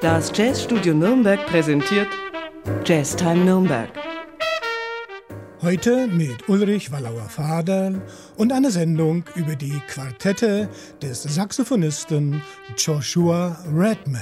Das Jazzstudio Nürnberg präsentiert Jazztime Nürnberg. Heute mit Ulrich Wallauer-Fadern und eine Sendung über die Quartette des Saxophonisten Joshua Redman.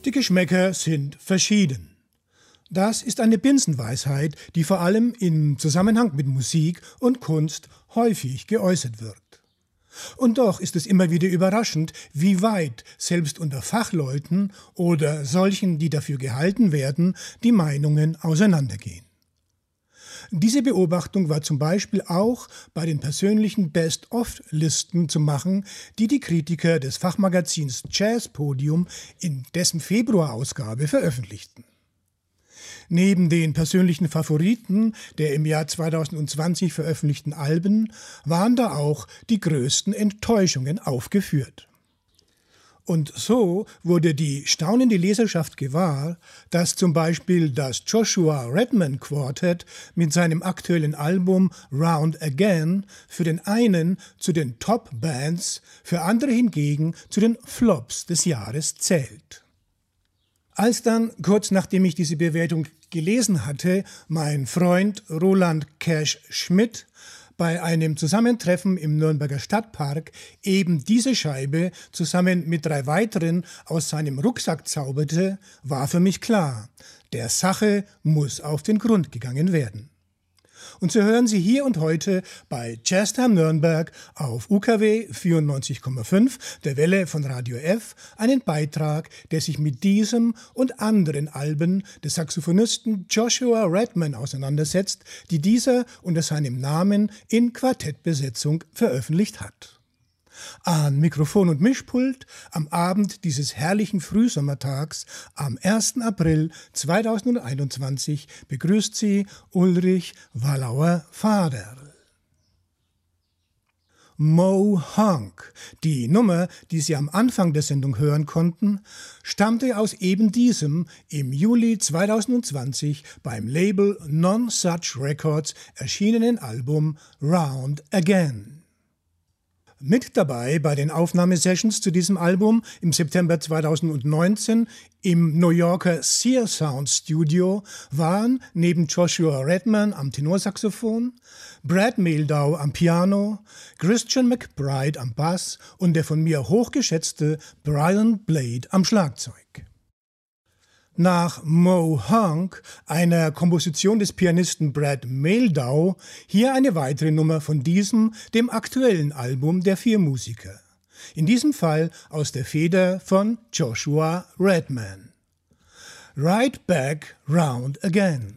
Die Geschmäcker sind verschieden. Das ist eine Binsenweisheit, die vor allem im Zusammenhang mit Musik und Kunst häufig geäußert wird. Und doch ist es immer wieder überraschend, wie weit selbst unter Fachleuten oder solchen, die dafür gehalten werden, die Meinungen auseinandergehen. Diese Beobachtung war zum Beispiel auch bei den persönlichen Best-of-Listen zu machen, die die Kritiker des Fachmagazins Jazz Podium in dessen Februarausgabe veröffentlichten. Neben den persönlichen Favoriten der im Jahr 2020 veröffentlichten Alben waren da auch die größten Enttäuschungen aufgeführt. Und so wurde die staunende Leserschaft gewahr, dass zum Beispiel das Joshua Redman Quartet mit seinem aktuellen Album Round Again für den einen zu den Top-Bands, für andere hingegen zu den Flops des Jahres zählt. Als dann, kurz nachdem ich diese Bewertung gelesen hatte, mein Freund Roland Cash Schmidt bei einem Zusammentreffen im Nürnberger Stadtpark eben diese Scheibe zusammen mit 3 weiteren aus seinem Rucksack zauberte, war für mich klar, der Sache muss auf den Grund gegangen werden. Und so hören Sie hier und heute bei Jazztime Nürnberg auf UKW 94,5 der Welle von Radio F einen Beitrag, der sich mit diesem und anderen Alben des Saxophonisten Joshua Redman auseinandersetzt, die dieser unter seinem Namen in Quartettbesetzung veröffentlicht hat. An Mikrofon und Mischpult am Abend dieses herrlichen Frühsommertags am 1. April 2021 begrüßt Sie Ulrich Wallauer-Faderl. Mo Honk, die Nummer, die Sie am Anfang der Sendung hören konnten, stammte aus eben diesem im Juli 2020 beim Label Non-Such Records erschienenen Album Round Again. Mit dabei bei den Aufnahmesessions zu diesem Album im September 2019 im New Yorker Sear Sound Studio waren neben Joshua Redman am Tenorsaxophon, Brad Mehldau am Piano, Christian McBride am Bass und der von mir hochgeschätzte Brian Blade am Schlagzeug. Nach Mo Honk, einer Komposition des Pianisten Brad Mehldau, hier eine weitere Nummer von diesem, dem aktuellen Album der 4 Musiker. In diesem Fall aus der Feder von Joshua Redman. Right Back Round Again.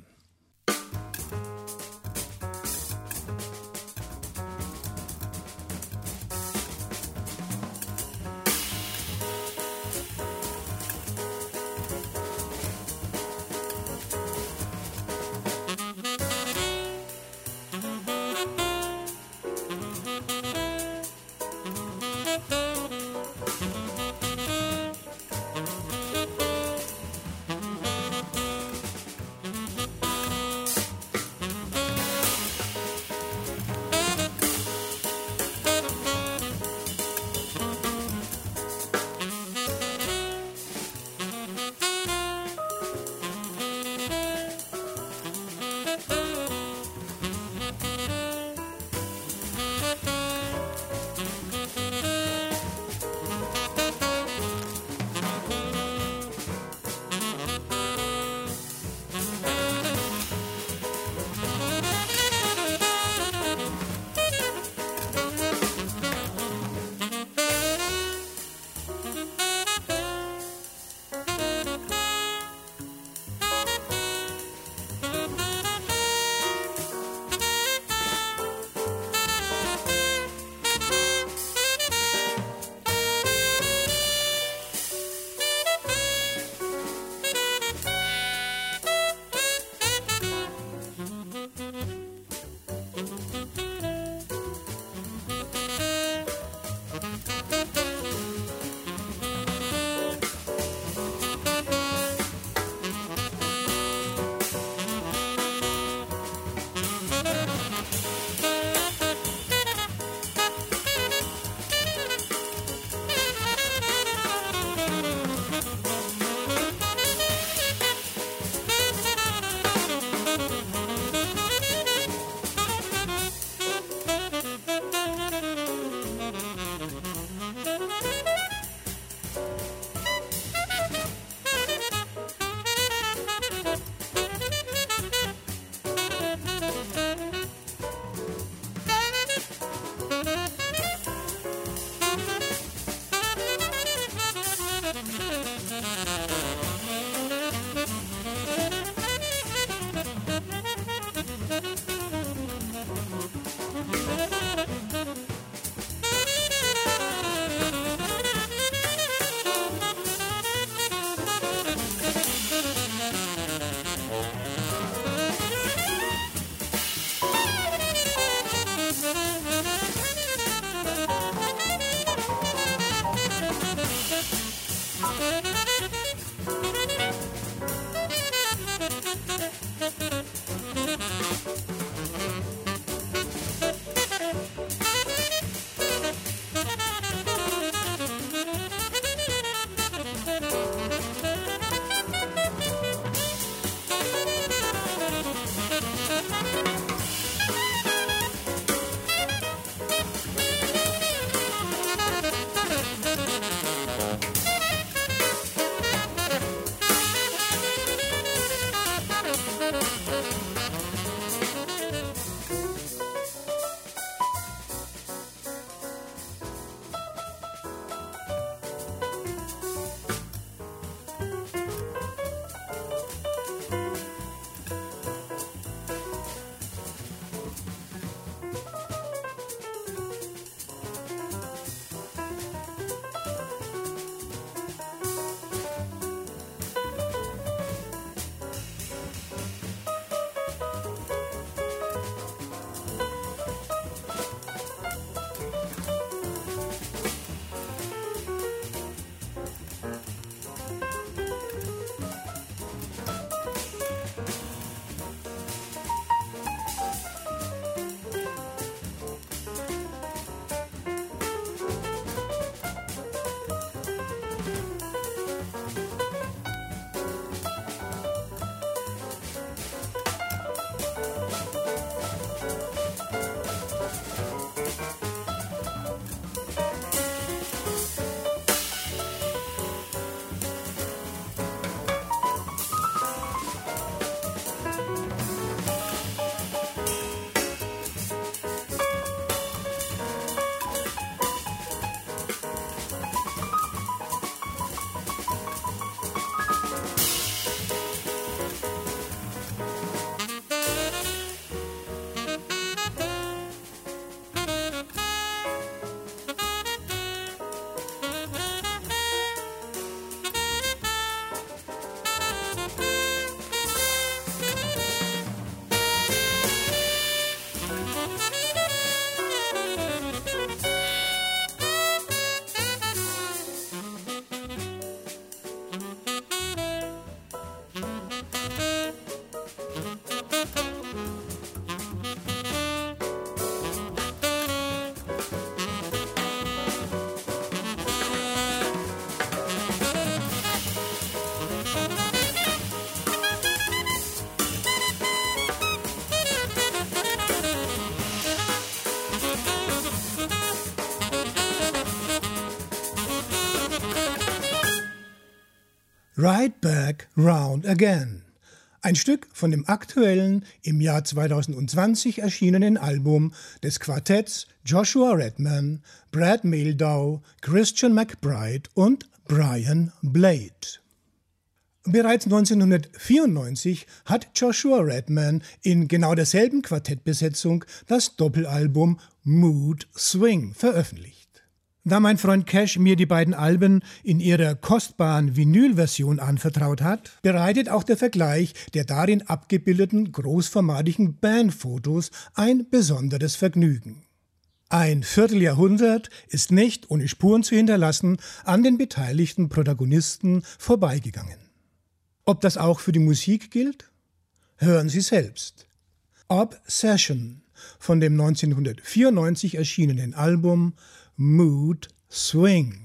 Right Back Round Again. Ein Stück von dem aktuellen, im Jahr 2020 erschienenen Album des Quartetts Joshua Redman, Brad Mehldau, Christian McBride und Brian Blade. Bereits 1994 hat Joshua Redman in genau derselben Quartettbesetzung das Doppelalbum Mood Swing veröffentlicht. Da mein Freund Cash mir die beiden Alben in ihrer kostbaren Vinylversion anvertraut hat, bereitet auch der Vergleich der darin abgebildeten großformatigen Bandfotos ein besonderes Vergnügen. Ein Vierteljahrhundert ist nicht ohne Spuren zu hinterlassen an den beteiligten Protagonisten vorbeigegangen. Ob das auch für die Musik gilt? Hören Sie selbst. Obsession von dem 1994 erschienenen Album Mood Swing.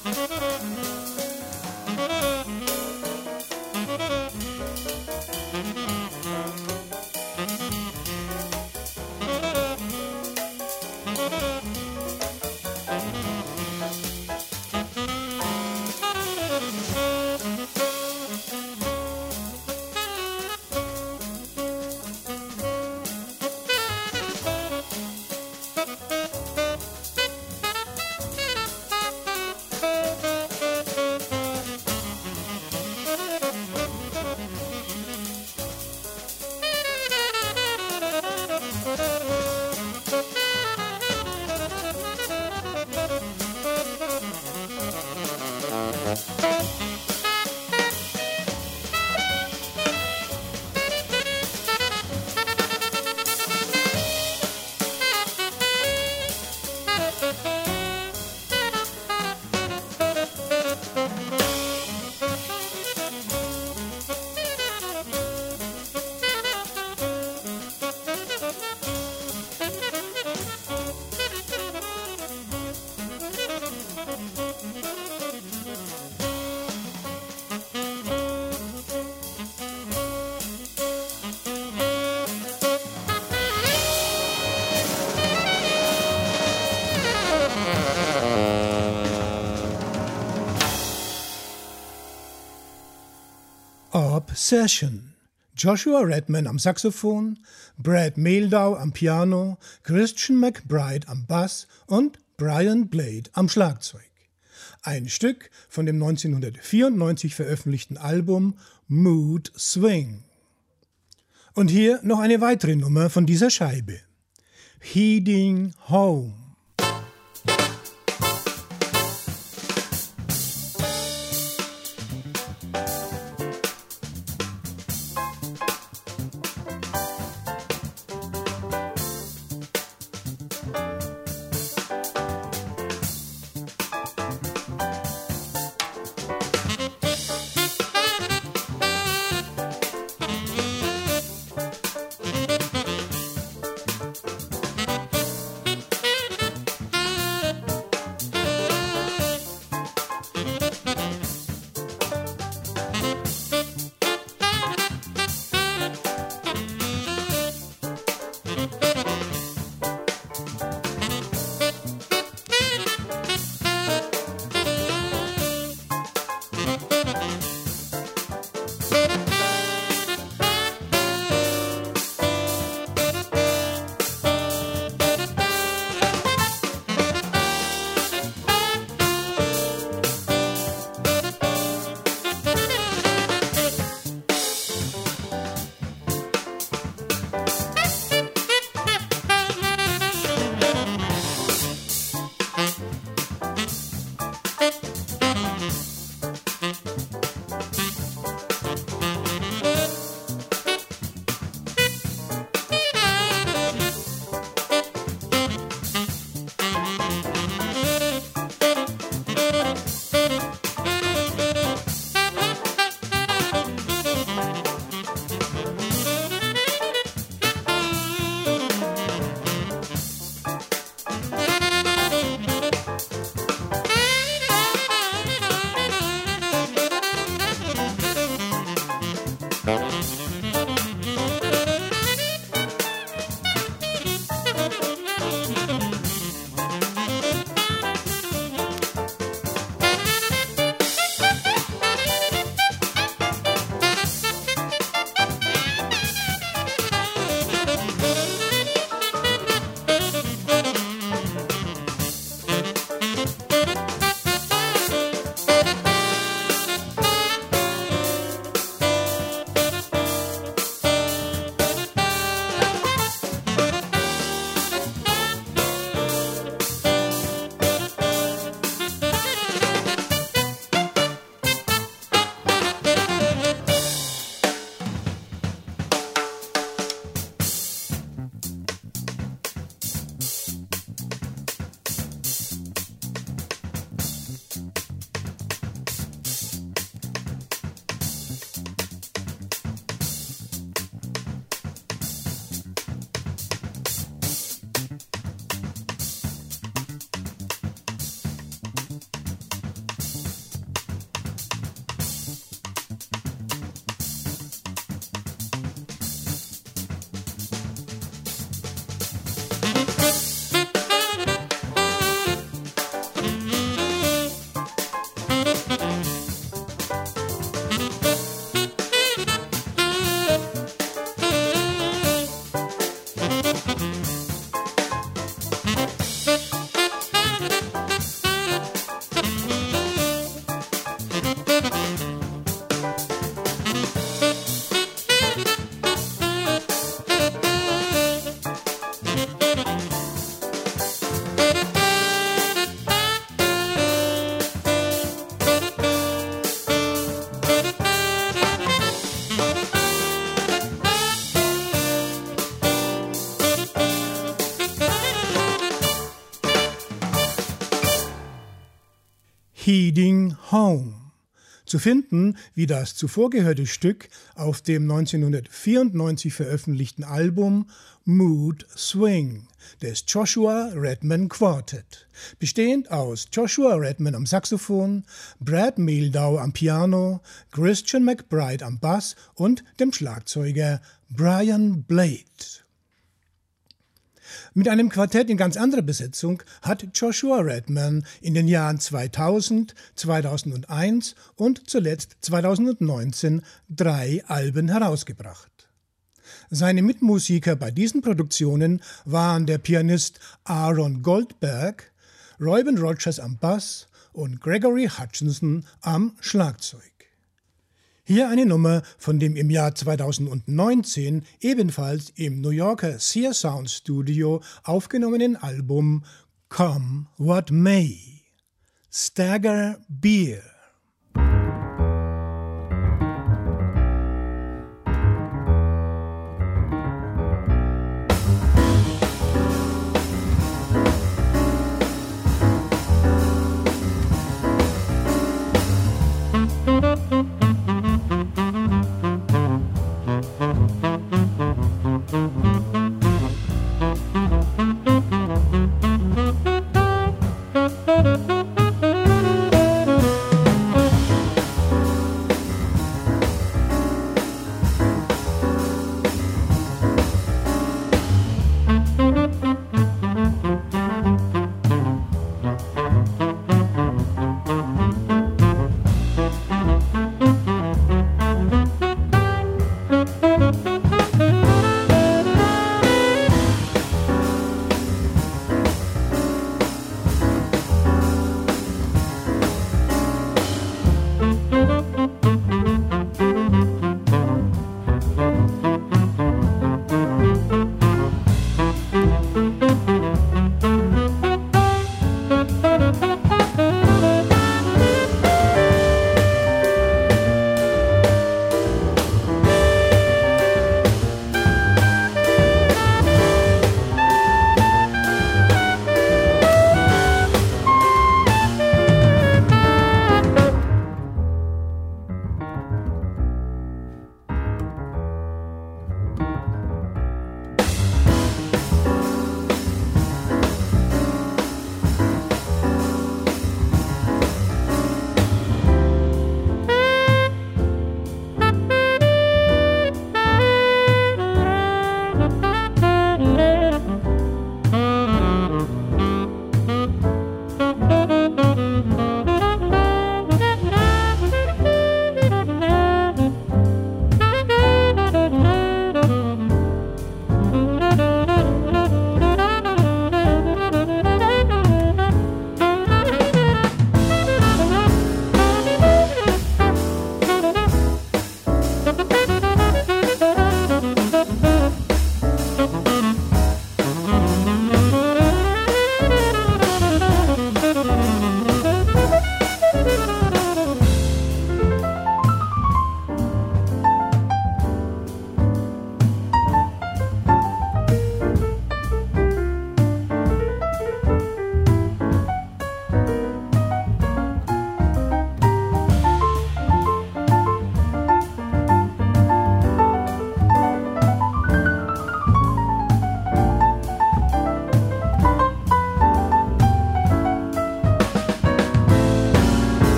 Obsession. Joshua Redman am Saxophon, Brad Mehldau am Piano, Christian McBride am Bass und Brian Blade am Schlagzeug. Ein Stück von dem 1994 veröffentlichten Album Mood Swing. Und hier noch eine weitere Nummer von dieser Scheibe. Heading Home. Heading Home. Zu finden, wie das zuvor gehörte Stück auf dem 1994 veröffentlichten Album Mood Swing des Joshua Redman Quartet, bestehend aus Joshua Redman am Saxophon, Brad Mehldau am Piano, Christian McBride am Bass und dem Schlagzeuger Brian Blade. Mit einem Quartett in ganz anderer Besetzung hat Joshua Redman in den Jahren 2000, 2001 und zuletzt 2019 3 Alben herausgebracht. Seine Mitmusiker bei diesen Produktionen waren der Pianist Aaron Goldberg, Reuben Rogers am Bass und Gregory Hutchinson am Schlagzeug. Hier eine Nummer von dem im Jahr 2019 ebenfalls im New Yorker Sear Sound Studio aufgenommenen Album Come What May. Stagger Beer.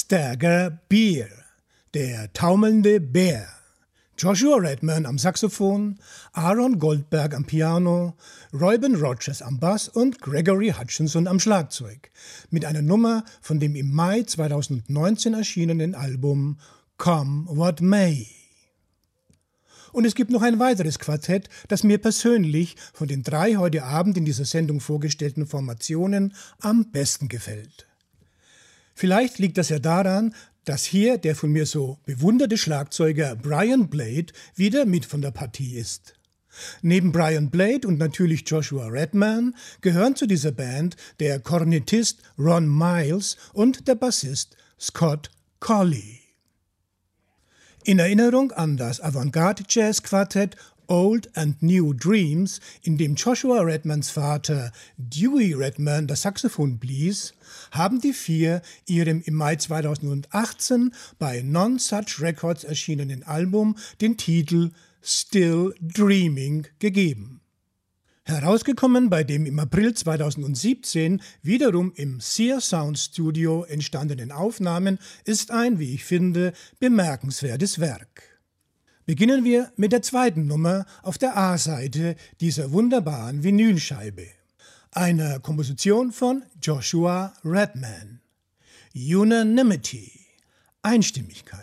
Stagger Bear, der taumelnde Bär. Joshua Redman am Saxophon, Aaron Goldberg am Piano, Reuben Rogers am Bass und Gregory Hutchinson am Schlagzeug. Mit einer Nummer von dem im Mai 2019 erschienenen Album Come What May. Und es gibt noch ein weiteres Quartett, das mir persönlich von den 3 heute Abend in dieser Sendung vorgestellten Formationen am besten gefällt. Vielleicht liegt das ja daran, dass hier der von mir so bewunderte Schlagzeuger Brian Blade wieder mit von der Partie ist. Neben Brian Blade und natürlich Joshua Redman gehören zu dieser Band der Kornettist Ron Miles und der Bassist Scott Colley. In Erinnerung an das Avantgarde-Jazz-Quartett Old and New Dreams, in dem Joshua Redmans Vater Dewey Redman das Saxophon blies, haben die 4 ihrem im Mai 2018 bei Non-Such Records erschienenen Album den Titel Still Dreaming gegeben. Herausgekommen bei dem im April 2017 wiederum im Sear Sound Studio entstandenen Aufnahmen ist ein, wie ich finde, bemerkenswertes Werk. Beginnen wir mit der zweiten Nummer auf der A-Seite dieser wunderbaren Vinylscheibe. Einer Komposition von Joshua Redman. Unanimity. Einstimmigkeit.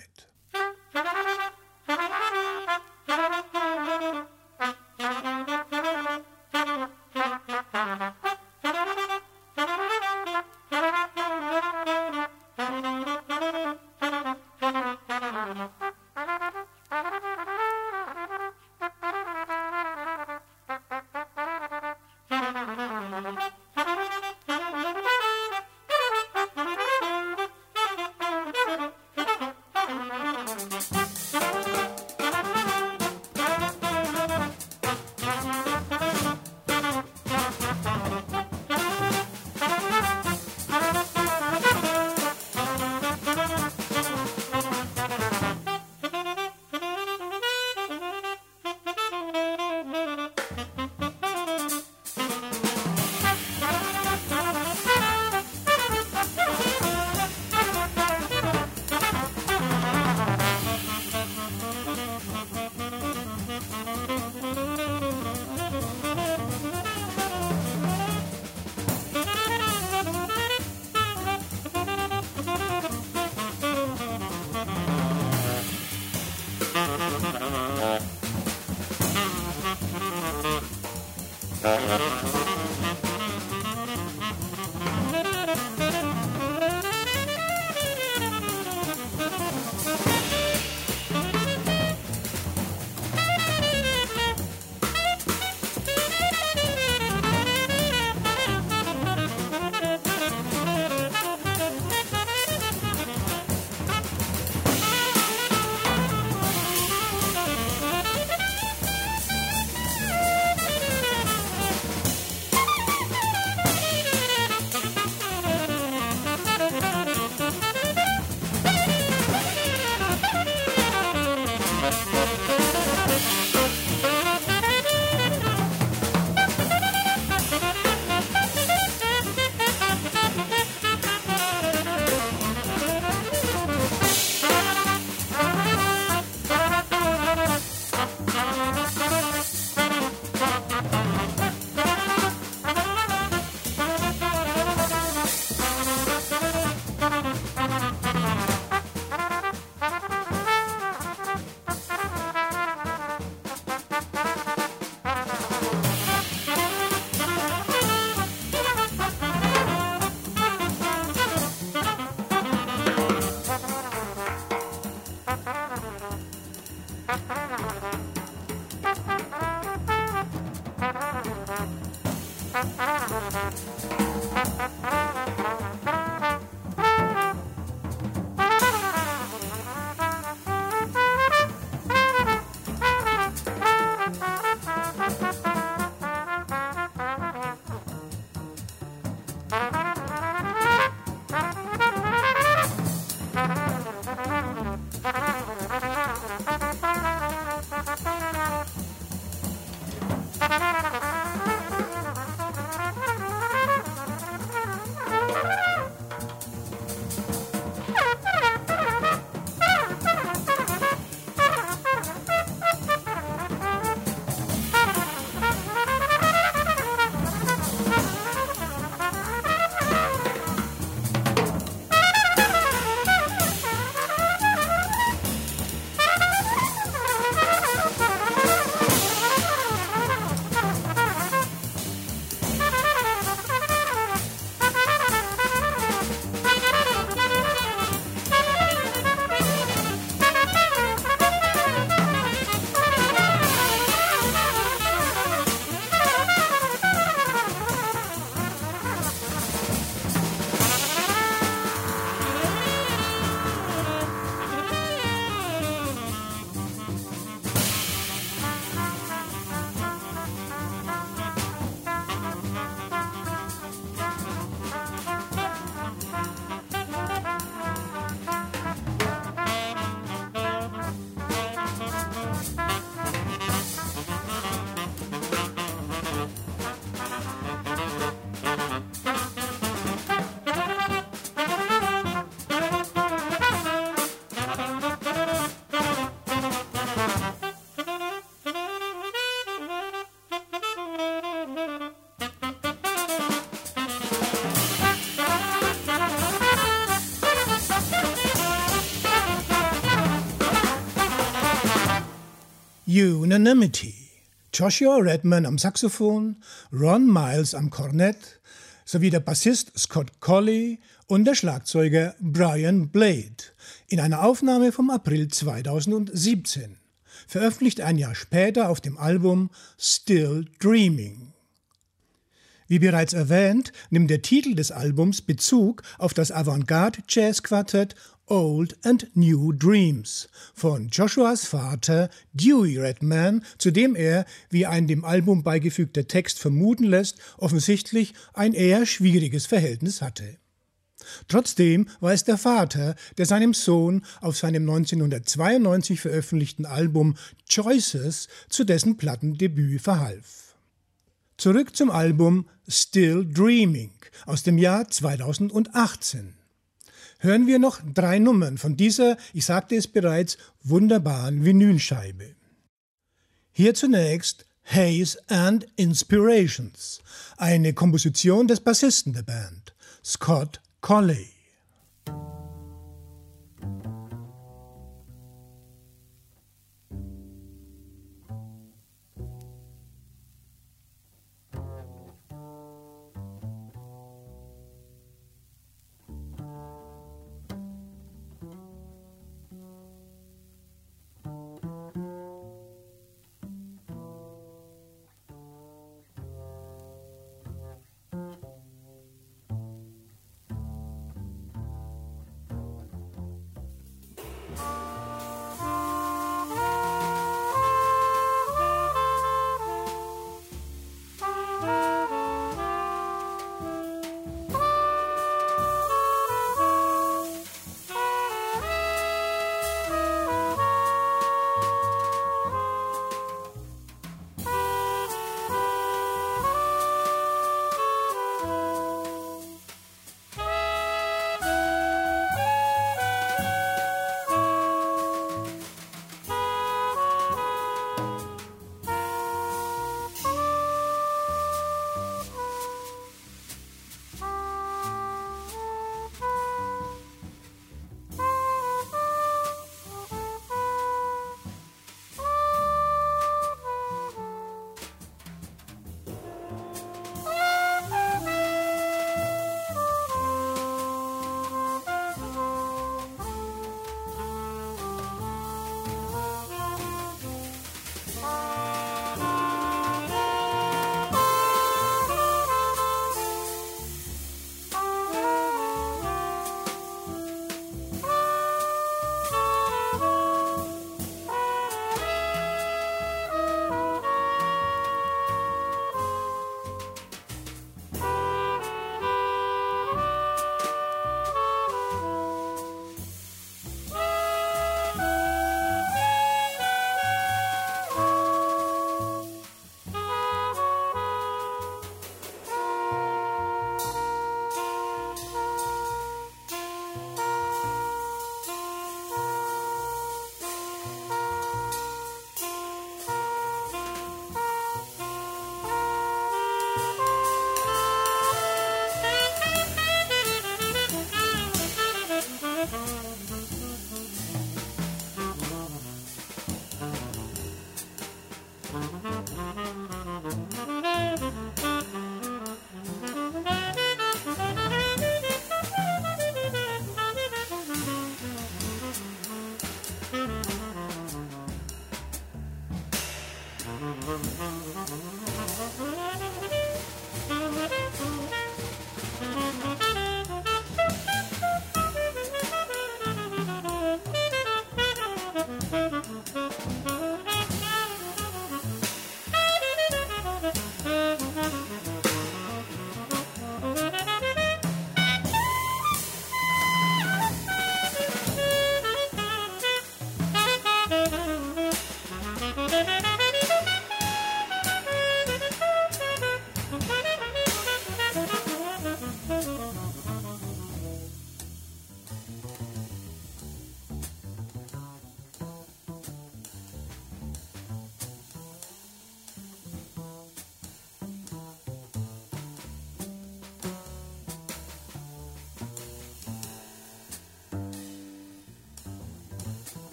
Unanimity. Joshua Redman am Saxophon, Ron Miles am Kornett sowie der Bassist Scott Colley und der Schlagzeuger Brian Blade in einer Aufnahme vom April 2017, veröffentlicht ein Jahr später auf dem Album Still Dreaming. Wie bereits erwähnt, nimmt der Titel des Albums Bezug auf das Avantgarde-Jazz-Quartett Old and New Dreams von Joshuas Vater Dewey Redman, zu dem er, wie ein dem Album beigefügter Text vermuten lässt, offensichtlich ein eher schwieriges Verhältnis hatte. Trotzdem war es der Vater, der seinem Sohn auf seinem 1992 veröffentlichten Album Choices zu dessen Plattendebüt verhalf. Zurück zum Album Still Dreaming aus dem Jahr 2018. Hören wir noch 3 Nummern von dieser, ich sagte es bereits, wunderbaren Vinylscheibe. Hier zunächst Haze and Inspirations, eine Komposition des Bassisten der Band, Scott Colley.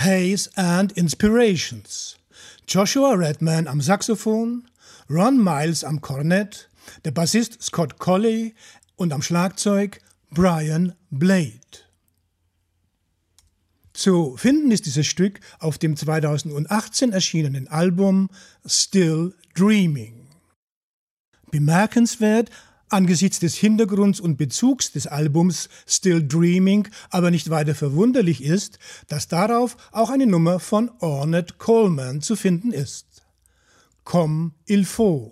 Haze and Inspirations. Joshua Redman am Saxophon, Ron Miles am Kornett, der Bassist Scott Colley und am Schlagzeug Brian Blade. Zu finden ist dieses Stück auf dem 2018 erschienenen Album Still Dreaming. Bemerkenswert angesichts des Hintergrunds und Bezugs des Albums Still Dreaming, aber nicht weiter verwunderlich ist, dass darauf auch eine Nummer von Ornette Coleman zu finden ist. Comme il faut.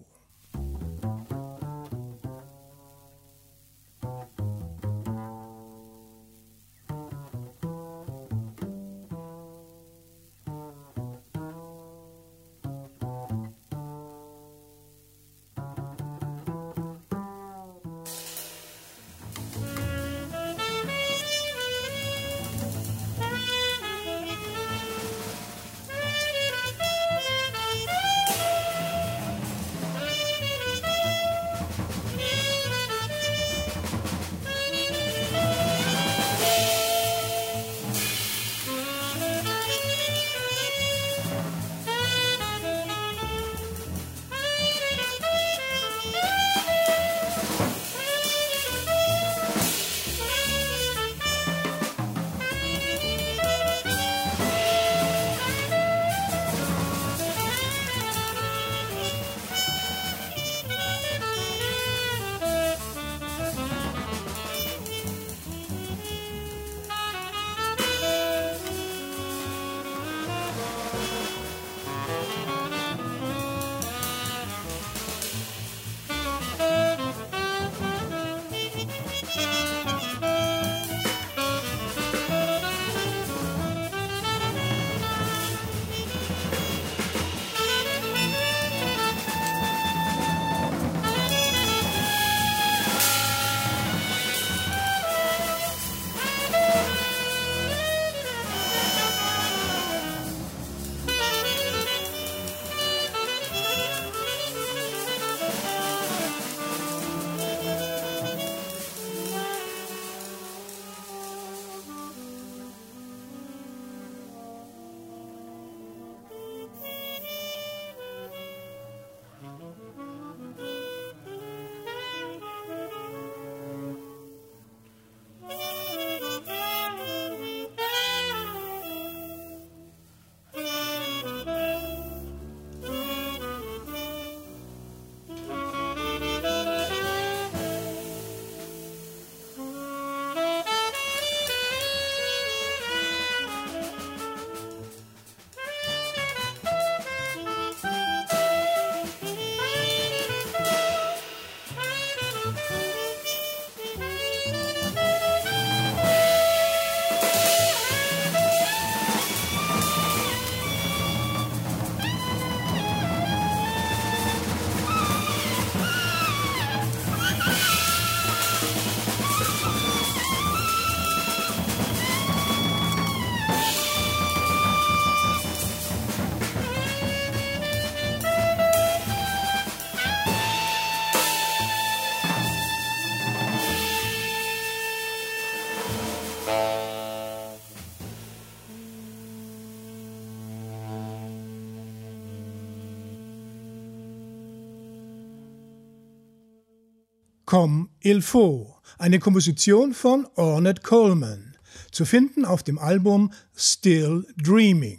Comme il faut, eine Komposition von Ornette Coleman, zu finden auf dem Album Still Dreaming.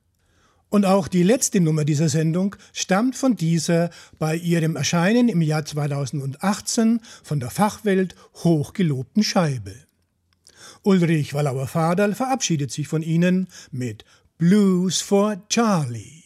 Und auch die letzte Nummer dieser Sendung stammt von dieser bei ihrem Erscheinen im Jahr 2018 von der Fachwelt hochgelobten Scheibe. Ulrich Wallauer-Vaderl verabschiedet sich von Ihnen mit Blues for Charlie.